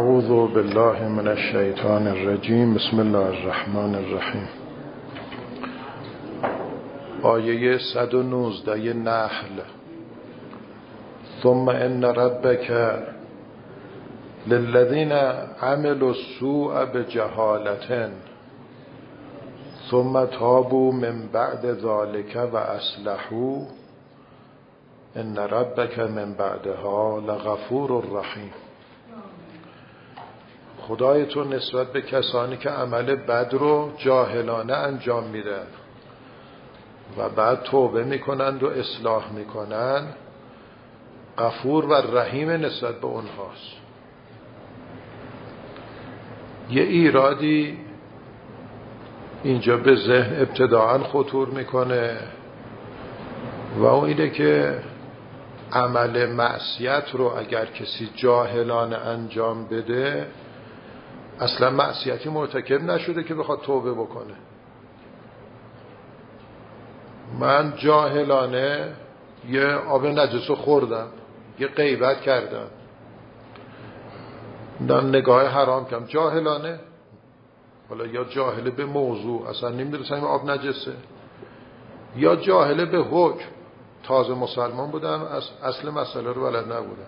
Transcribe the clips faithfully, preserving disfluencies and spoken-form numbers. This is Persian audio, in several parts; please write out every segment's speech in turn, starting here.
اعوذ بالله من الشیطان الرجیم. بسم الله الرحمن الرحیم. آیه صد و نوزده نحل. ثم ان ربک للذین عملوا السوء بجهالة ثم تابوا من بعد ذلك و اصلحوا ان ربک من بعدها لغفور رحیم. خدای تو نسبت به کسانی که عمل بد رو جاهلانه انجام میدن و بعد توبه میکنند و اصلاح میکنند، غفور و رحیم نسبت به اونهاست. یه ایرادی اینجا به ذهن ابتداعاً خطور میکنه و اون اینه که عمل معصیت رو اگر کسی جاهلانه انجام بده، اصلا معصیتی مرتکب نشده که بخواد توبه بکنه. من جاهلانه یه آب نجس رو خوردم، یه غیبت کردم، نگاه حرام کردم، جاهلانه. حالا یا جاهله به موضوع، اصلا نمیدونستم این آب نجسه، یا جاهله به حکم، تازه مسلمان بودم، اصل مسئله رو بلد نبودم.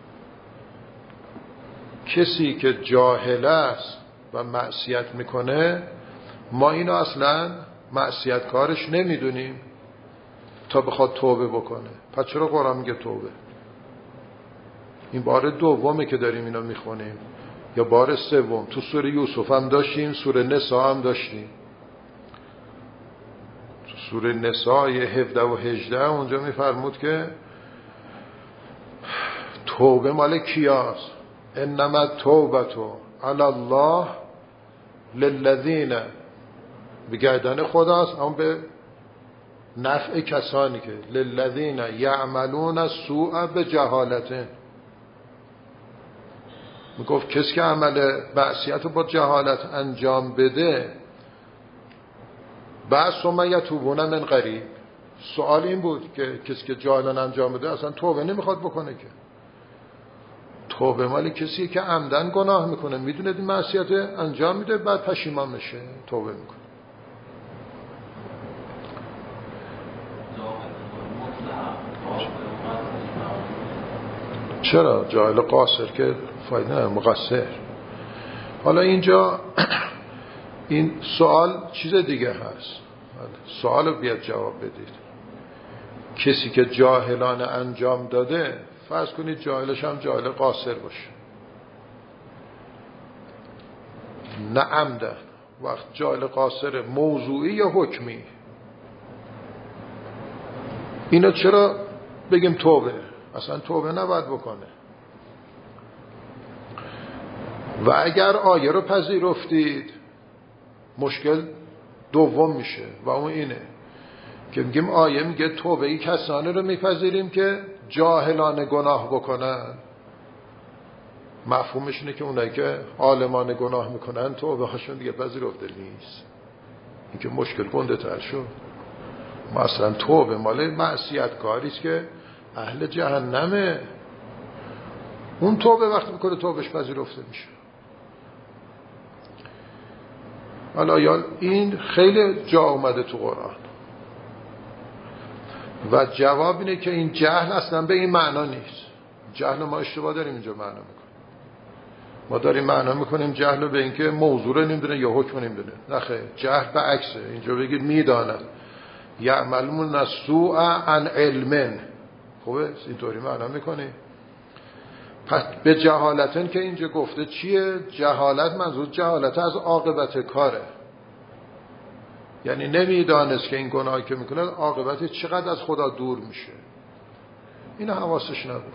کسی که جاهل است و معصیت میکنه، ما اینو اصلا معصیت کارش نمیدونیم تا بخواد توبه بکنه. پس چرا قرآن میگه توبه؟ این بار دومه که داریم اینو میخونیم، یا بار سوم؟ تو سوره یوسف هم داشتیم، سوره نساء هم داشتیم. تو سوره نساء هفده و هجده اونجا میفرمود که توبه مال کیاست؟ انما التوبة علی الله للذین، به گردن خداست، اما به نفع کسانی که للذین یعملون السوء بجهالة. میگفت کسی که عمل معصیت رو با جهالت انجام بده، بعد ثم یتوبون من قریب. سوال این بود که کسی که جاهلانه انجام بده اصلا توبه نمیخواد بکنه که. توبه مال کسی که عمدن گناه میکنه، میدونه این معصیت انجام میده، بعد پشیمان میشه، توبه میکنه. چرا؟ جاهل قاصر که فایده نه، مقصر. حالا اینجا این سوال چیز دیگه هست، سوال رو بیاد جواب بدید. کسی که جاهلانه انجام داده، فرض کنید جاهلش هم جاهل قاصر باشه، نه عمدن. وقت جاهل قاصر موضوعی یا حکمی، اینا چرا بگیم توبه؟ اصلا توبه نباید بکنه. و اگر آیه رو پذیرفتید، مشکل دوم میشه و اون اینه که میگیم آیه میگه توبه ای کسانی رو میپذیریم که جاهلانه گناه بکنن. مفهومش اینه که اونایی که عالمانه گناه میکنن توبه هاشون دیگه پذیرفته نیست. این که مشکل گنده تر شد. مثلا توبه مال معصیت کاریست که اهل جهنمه، اون توبه وقتی میکنه توبهش پذیرفته میشه. حالا یا این خیلی جا اومده تو قرآن و جواب اینه که این جهل اصلا به این معنا نیست. جهل ما اشتباه داریم اینجا معنا میکنیم. ما داریم معنا میکنیم جهل به اینکه موضوع رو نمیدونه یا حکم نمیدونه. نه خیر، جهل به عکسه. اینجا بگید میدانن، یعملون السوء عن علم. خوبه؟ اینطوری معنا میکنیم. پس به جهالتن که اینجا گفته چیه؟ جهالت منظور جهالت از عاقبت کاره، یعنی نمیدانست که این گناهی که میکنه عاقبت چقدر از خدا دور میشه. این حواسش نبود.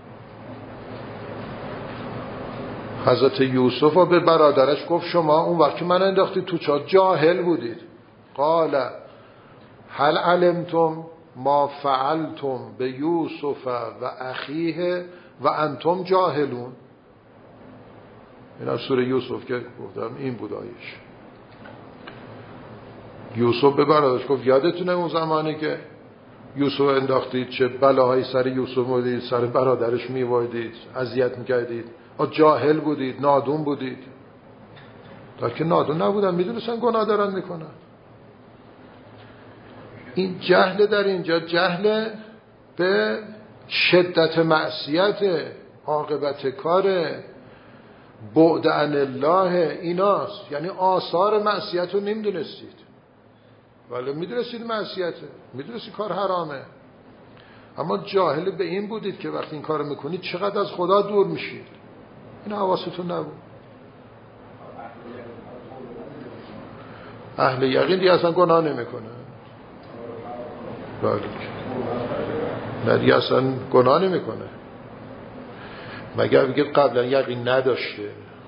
حضرت یوسف به برادرش گفت شما اون وقت که من انداختی تو چاه جاهل بودید. قال هل علمتم ما فعلتم به یوسف و اخیه و انتم جاهلون. این از سوره یوسف که گفتم این بود آیش. یوسف به برادرش گفت یادتونه اون زمانی که یوسف انداختید، چه بلاهایی سر یوسف بودید، سر برادرش میوایدید، اذیت میکردید، جاهل بودید، نادون بودید. در که نادون نبودن، میدونستن گناه دارن میکنن. این جهل در اینجا جهل به شدت معصیت، عاقبت کار، بعد عن الله ایناست. یعنی آثار معصیت رو نمیدونستید، ولی میدونستید معصیته، میدونستید کار حرامه، اما جاهل به این بودید که وقتی این کار میکنید چقدر از خدا دور میشید. این حواستون نبود. اهل یقین دیگه اصلا گناه نمیکنه. بله نه دیگه اصلا گناه نمیکنه، مگر بگید قبلا یقین نداشته.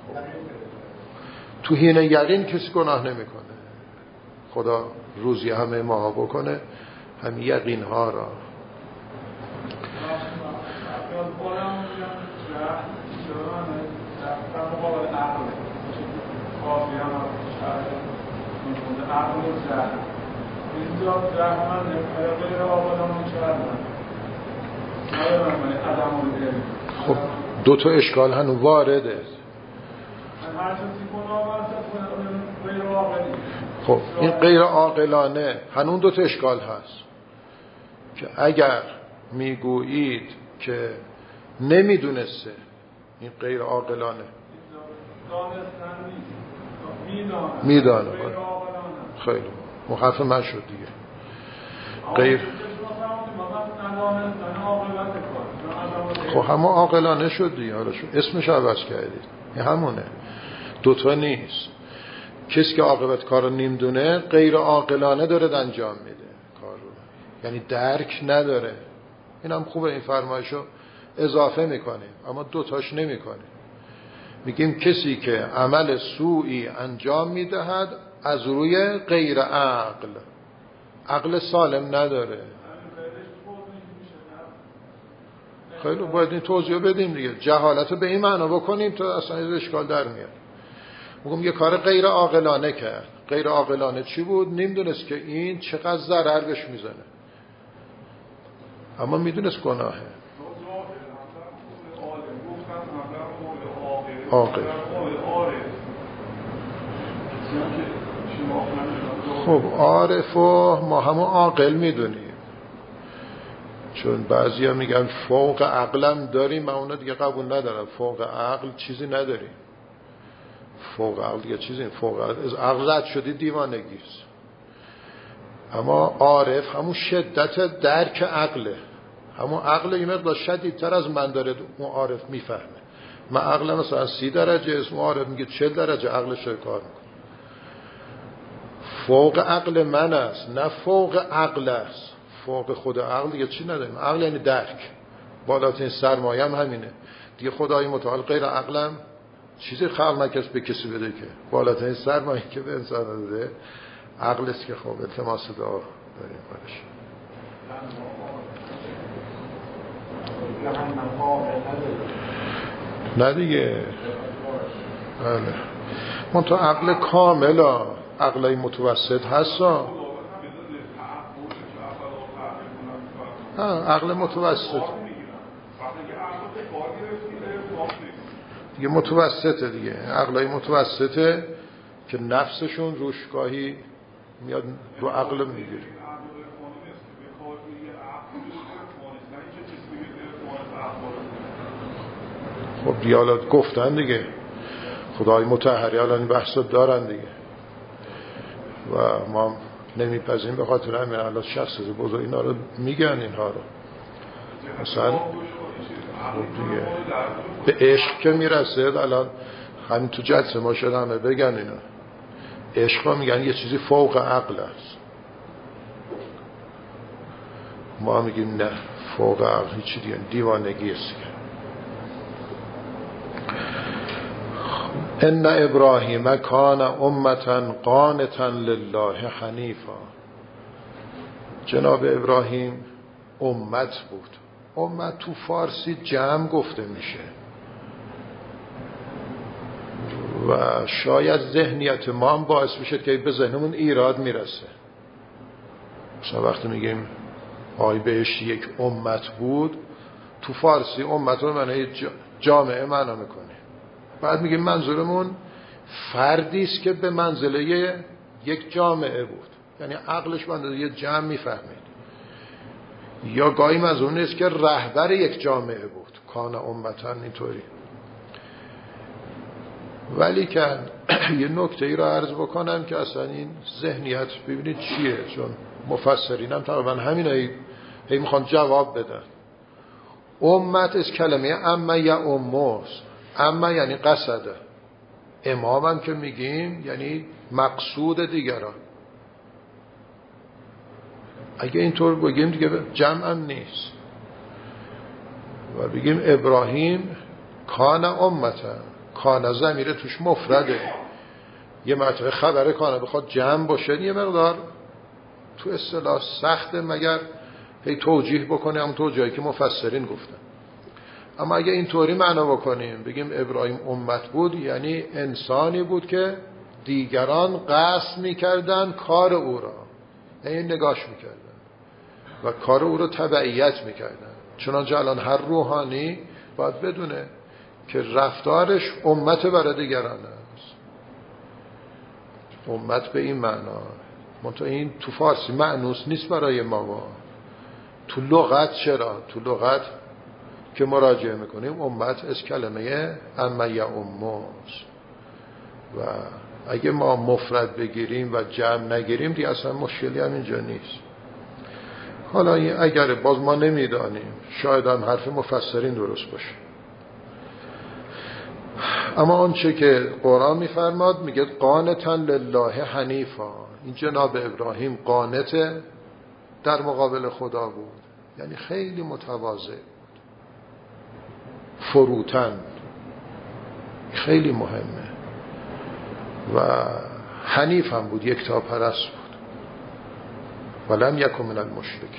تو حین یقین کسی گناه نمیکنه. خدا روزی همه ما بکنه همین یقین ها را. خب دو تا اشکال هنوز وارده. خب این غیر عاقلانه هنوز دو تا اشکال هست که اگر میگویید که نمیدونسته، این غیر عاقلانه. میدانه. خیلی مخفف من شد دیگه. غیر خب همون عاقلانه شد دیگه. حالا شد اسمش عوض کردید، این همونه، دوتا نیست. کسی که عاقبت کار رو نمیدونه غیر عاقلانه داره انجام میده کار رو، یعنی درک نداره. این هم خوبه، این فرمایشو اضافه میکنیم اما دوتاش نمیکنیم. میگیم کسی که عمل سوئی انجام میدهد از روی غیر عقل، عقل سالم نداره. خیلی باید این توضیح بدیم دیگه، جهالت رو به این معنا بکنیم تا اصلا این اشکال در میاد. میگم یه کار غیر عاقلانه کرد. غیر عاقلانه چی بود؟ نمیدونست که این چقدر ضرر بهش میزنه، اما میدونست گناهه. عاقل. خب عارف و ما همون عاقل میدونیم، چون بعضی ها میگن فوق عقلم داریم، من اونا دیگه قبول ندارم. فوق عقل چیزی نداریم. فوق عقل دیگه چیزی، فوق عقل از عقل رد شدی دیوانگیست. اما عارف همون شدت درک عقله، همون عقل این مقدار شدیدتر از من داره، اون عارف میفهمه. من عقلم مثلا سی درجه است، اون عارف میگه چهل درجه عقلش رو کار میکنه. فوق عقل من است، نه فوق عقل است. فوق خود عقل دیگه چی نداریم. عقل یعنی درک، بالاترین سرمایه هم همینه دیگه. خدای متعال غیر عقلم چیزی خلق نکرد به کسی بده که بالاترین سرمایه که به انسان داده عقل است که خب التماس دعا داریم برش. نه دیگه. بله من تو عقل کاملا، عقلای متوسط هستا. عقل متوسط دیگه، متوسطه دیگه. عقلای متوسطه که نفسشون روش گاهی میاد رو عقل میگیره. خب دیالات گفتن دیگه، خدای مطهری الان این بحثا دارن دیگه و ما نمیپذیم. به خاطر همین الان شخص بزرگ اینا رو میگن، اینها رو مثلا دیگه به عشق که میرسه. الان همین تو جلسه ما شده همه بگن اینا عشق ها، میگن یه چیزی فوق عقل است. ما میگیم نه، فوق عقل هیچی دیگه، دیوانگی است. ان ابراهیم کان امتا قانتا لله حنیفا. جناب ابراهیم امت بود. امت تو فارسی جمع گفته میشه و شاید ذهنیت ما هم باعث میشه که به ذهنمون ایراد میرسه. مثلا وقتی میگیم آی بهش یک امت بود، تو فارسی امت رو معنی جامعه معنا میکنه. بعد میگیم منظورمون فردی است که به منزله یک جامعه بود، یعنی عقلش بنده یه جمع میفهمید. یا گاهی منظور نیست که رهبر یک جامعه بود، کان امتن اینطوری. ولی که یه نکته ای رو عرض بکنم که اصلا این ذهنیت ببینید چیه، چون مفسرین هم تقریبا همین هی, هی میخوان جواب بدن. امت از کلمه امه یا اموز، امه یعنی قصده، امام هم که میگیم یعنی مقصود دیگران. اگه اینطور بگیم دیگه جمع هم نیست و بگیم ابراهیم کان امتن، کان ضمیر توش مفرده، یه مرتبه خبر کانه بخواد جمع باشه یه مقدار تو اصطلاح سخته، مگر هی توجیه بکنه هم توجیهی که مفسرین گفتن. اما اگه اینطوری معنا بکنیم بگیم ابراهیم امت بود، یعنی انسانی بود که دیگران قصد میکردن کار او را، یعنی نگاش میکردن و کار او را تبعیت میکردن. چنانچه الان هر روحانی باید بدونه که رفتارش امت برای دیگران است. امت به این معنا، منتها این تو فارسی معنوس نیست برای ما. تو لغت چرا؟ تو لغت که مراجعه میکنیم امت از کلمه امه یا اموز و اگه ما مفرد بگیریم و جمع نگیریم دیگه اصلا مشکلی هم اینجا نیست. حالا اگر باز ما نمیدانیم شاید هم حرف مفسرین درست باشه، اما آنچه که قرآن میفرماد میگه قانتا لله حنیفا، این جناب ابراهیم قانت در مقابل خدا بود، یعنی خیلی متواضع، فروتن، خیلی مهمه و حنیف هم بود، یکتا پرست بود. ولم یکن من المشرکین.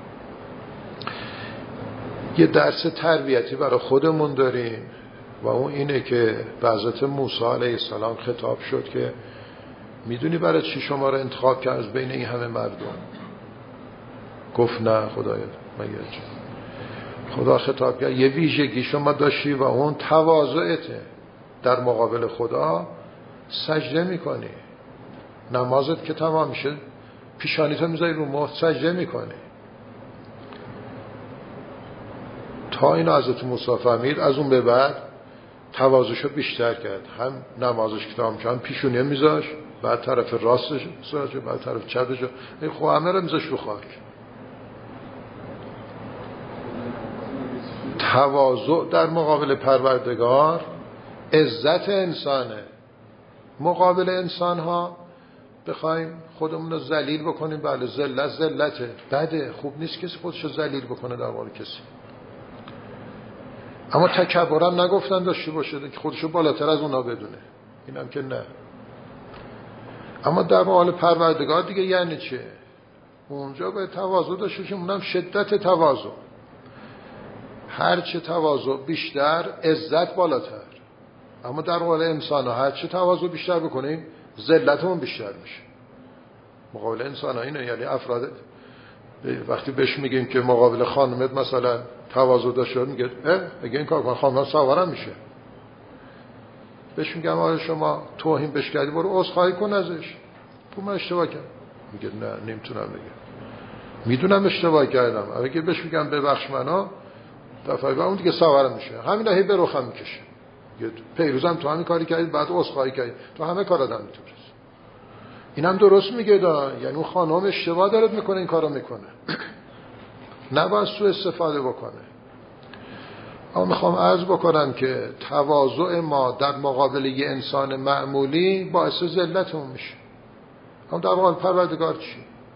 یه درس تربیتی برای خودمون داریم و اون اینه که به حضرت موسی علیه السلام خطاب شد که میدونی برای چی شما رو انتخاب کرد از بین این همه مردم؟ گفت نه خدایا مگه چی؟ خدا خطاب کرد یه ویژگی شما داشتی و اون تواضعته، در مقابل خدا سجده میکنی، نمازت که تمام میشه پیشانیتو میذاری رو مهد سجده میکنی. تا اینو حضرت موسی فهمید، از اون به بعد تواضعشو بیشتر کرد، هم نمازش که تمام شد پیشونیه میذاش، بعد طرف راستش میذاش، بعد طرف چپش، خب همه رو میذاش رو خاک. تواضع در مقابل پروردگار عزت انسانه. مقابل انسان ها بخوایم خودمون رو ذلیل بکنیم، بله ذلت ذلته، بده، خوب نیست کسی خودشو ذلیل بکنه در مقابل کسی. اما تکبر هم نگفتن داشته باشه که خودشو بالاتر از اونا بدونه، اینم که نه. اما در مقابل پروردگار دیگه یعنی چه؟ اونجا به تواضع داشته باشیم، اونم شدت تواضع. هرچه تواضع بیشتر عزت بالاتر. اما در مقابل انسان ها هرچه تواضع بیشتر بکنیم ذلتمون بیشتر میشه. مقابل انسان ها اینه، یعنی افراد وقتی بهش میگیم که مقابل خانمت مثلا تواضع داشته میگه اه اگه این کار کنم خانم سوارم میشه. بهش میگم آره شما توهین بهش کردی برو عذرخواهی کن ازش، تو من اشتباه کردم، میگه نه نمیتونم بگم، میدونم اشتباه کردم. اگه بهش میگم ببخش منو دفعه بعد اون دیگه سوارم میشه، همینا هی به رخم میکشه، پیروزم تو همین کاری کردی بعد عذرخواهی کردی، تو همه کار آدم میتونی. اینم درست میگه دا، یعنی اون خانم اشتباه داره میکنه این کارو میکنه، نباید سوء استفاده بکنه. اما میخوام عرض بکنم که تواضع ما در مقابل یه انسان معمولی باعث ذلتمون میشه. اما در مقابل پروردگار چی؟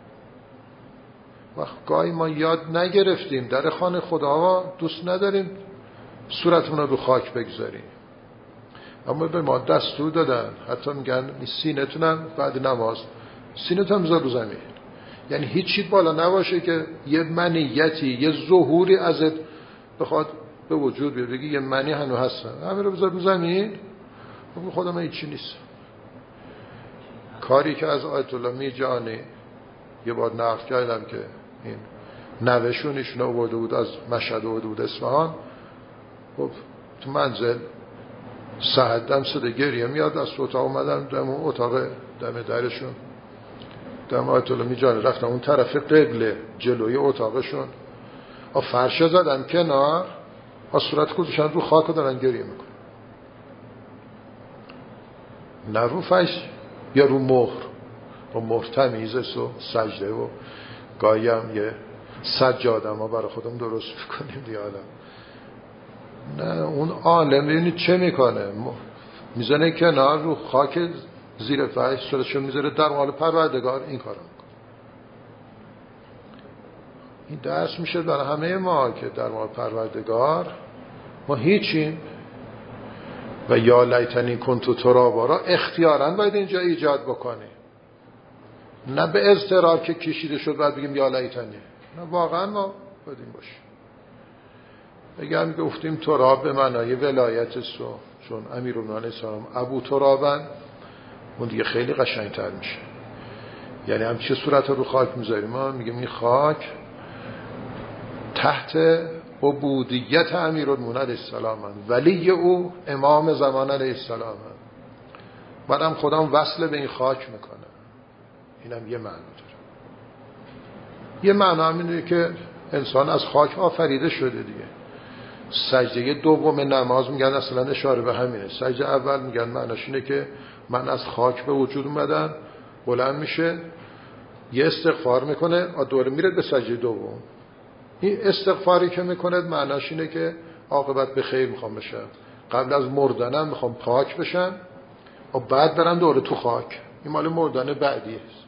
وقت گاهی ما یاد نگرفتیم در خانه خدا دوست نداریم صورتمون رو رو خاک بگذاریم، اما به ما دستور دادن، حتی میگن سینه‌تونم بعد نماز سینه‌تون بذار رو زمین، یعنی هیچ چیز بالا نباشه که یه منیتی یه ظهوری ازت بخواد به وجود بیاد، بگی یه منی هنو هستن، همه رو بذار رو زمین. خدا من هیچی نیست. کاری که از آیت الله میرجانی یه بار نقل کردم که این نوشون ایشون آورده بود از مشهد آورده بود اصفهان. خب تو منزل ساعت دم صدا گریه میاد، از اتاق اومدن دم اون اتاق دم درشون دم آیت الله میجان رفتم اون طرف قبله جلوی اتاقشون آ فرشه زدن کنار آ صورت خودشان رو خاک دارن گریه میکنن، نه رو فش یا رو مهر و مهر تمیزه و سجده و گاهی هم یه سجاده ما برای خودم درست میکنیم دیگه. نه اون عالم ببینید چه میکنه، میزنه کنار رو خاک زیر فرش صورتشو میذاره در حال پروردگار این کارو میکنه. این درس میشه برای همه ما که در حال پروردگار ما هیچیم و یا لیتنی کنتو ترابا را اختیاراً باید اینجا ایجاد بکنی، نه به اضطرار که کشیده شد باید بگیم یا لیتنی، نه واقعا ما باید این باشیم. اگر گفتیم تراب به معنای ولایت سو، چون امیرالمومنین سلام ابو ترابن، اون دیگه خیلی قشنگتر میشه. یعنی هم چه صورت رو خاک میذاریم، ما میگیم این خاک تحت عبودیت امیرالمومنین علیه السلام، ولی او امام زمان علیه السلام، بعدم خودم وصل به این خاک میکنه. اینم یه معنی داره. یه معنی هم اینه که انسان از خاک آفریده شده دیگه. سجده دوم نماز میگن اصلا اشاره به همینه. سجده اول میگن معناش اینه که من از خاک به وجود اومدم، بلند میشه یه استغفار میکنه دوباره میره به سجده دوم. این استغفاری که میکنه معناش اینه که عاقبت به خیر میخوام بشم، قبل از مردنم میخوام پاک بشم و بعد برم دوباره تو خاک. این مال مردن بعدی است.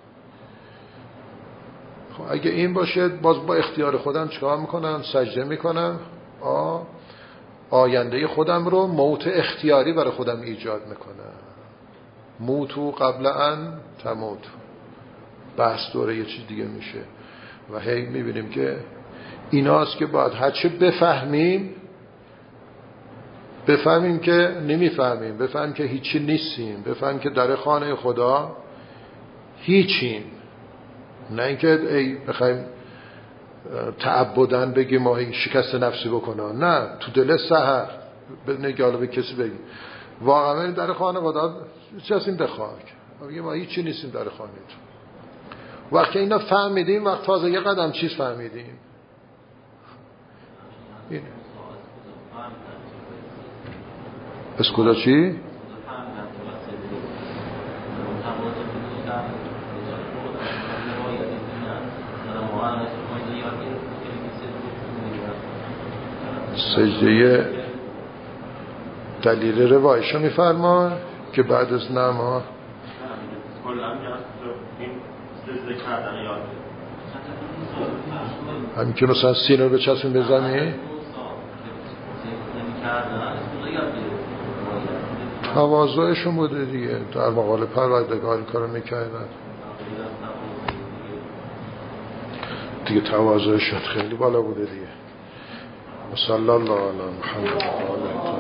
خب اگه این باشه باز با اختیار خودم چیکار میکنم؟ سجده میکنم، آ آینده خودم رو موت اختیاری برای خودم ایجاد میکنم. موتو قبل ان تموت. بحث دوره یه چیز دیگه میشه و هی میبینیم که ایناست که باید هرچه بفهمیم بفهمیم که نمیفهمیم، بفهمیم که هیچی نیستیم، بفهمیم که در خانه خدا هیچیم، نه اینکه ای بخوایم تعبدن بگیم ما شکست نفسی بکنن، نه تو دل سحر به نگاله به کسی بگیم واقعا در خانه خدا چه هستیم به خاک، بگیم ما هیچی نیستیم در خانه تو. وقتی اینا فهمیدیم وقت تازه یه قدم چیز فهمیدیم. اینه پس کدا چی؟ سجده دلیل روایشو میفرما که بعد از نماز همین که مثلا سینه رو به چسبیم بزنی تواضعشون بوده دیگه، در مقابل پروردگار این کارو میکردن دیگه، تواضعشون خیلی بالا بوده دیگه. صلی الله علی محمد و آله